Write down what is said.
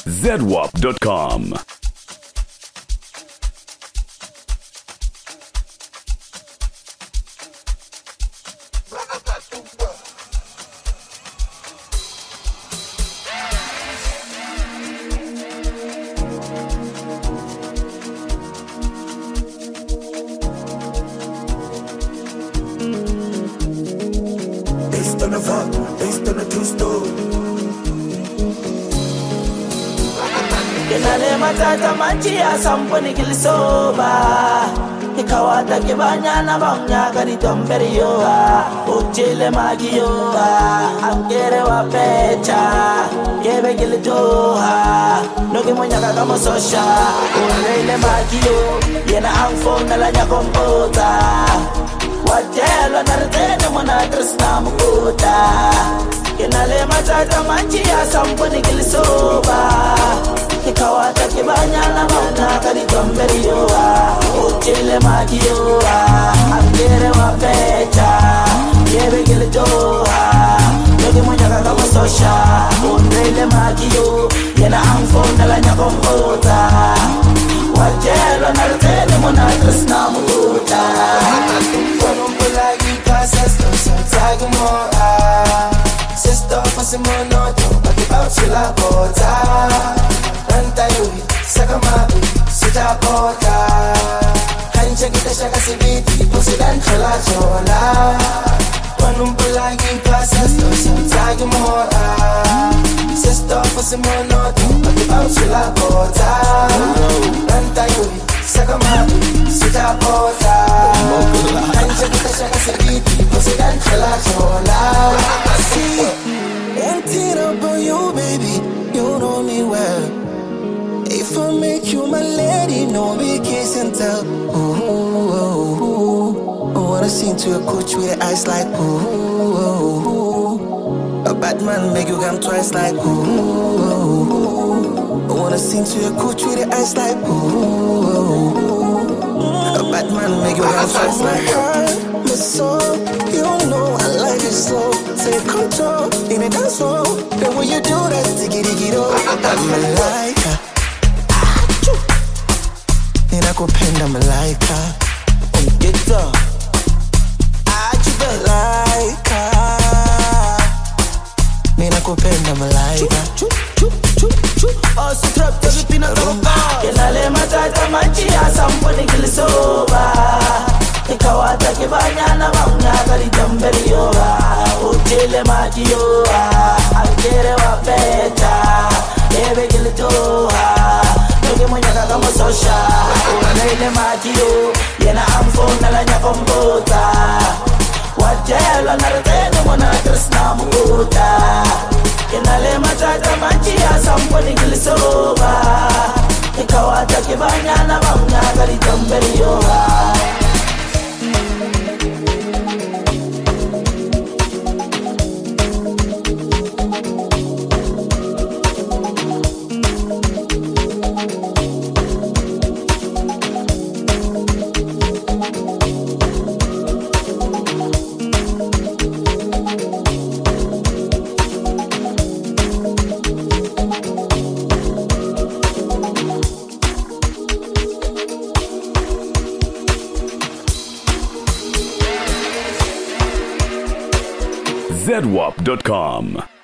ZWAP.com. Based on the fact, based on the true story. Kinale matata manchia samponi kilisoba Ikawata kibanya na banya kani tomberiyoa Uchile magiyoa Amkere wa pecha Kebe kilitoha Nogi mwenye kakamo sosha Unreile magiyo Yena angfong nalanya kompota Wajelo naritene mwana trisna mkuta Kinale matata manchia samponi kilisoba Ikawata kibanya na banya kani tomberiyoa Uchile magiyoa Amkere wa pecha Kebe kilitoha Nogi mwenye kakamo sosha Unreile magiyo Yena angfong nalanya kompota Wajelo naritene mwana trisna mkuta Sister, pasi mo noto, pati bao sila kota. Rantayui, saka mabi, sita kota. Hanja kita siya kasi biti, posidan chola chola. Panumpalagi ka sister, samtagi mo Sister, pasi mo noto, pati bao sila kota. Rantayui, saka mabi, sita kota. Hanja kita siya kasi biti, posidan chola chola. One thing about you, baby, you know me well. If I make you my lady, no big kiss and tell. Ooh, I wanna sing to a coach with eyes like ooh. A bad man make you come twice like ooh. I wanna sing to a coach with eyes like ooh. A bad man make you come twice like ooh. My soul, you know I like it slow. Take control in a dance hall. The way you do that, diggy-diggy-do. I'm Malaika. Ninakupenda Malaika. Get up Malaika. Ninakupenda Malaika. Also trap to the pina rumba Kinale matata manchia samponi kilisoba Ikawata kibanya na banya kani tomberiyoa Uchile magiyoa Amkere wa pecha Kebe kilitoha Nogi mwenye kakamo sosha Unreile magiyo Yena amfong nalanya kompota Wajelo naritene mwana trisna mkuta Kinale matata manchia samponi kilisoba Ikawata kibanya na banya kani tomberiyoa ZWAP.com.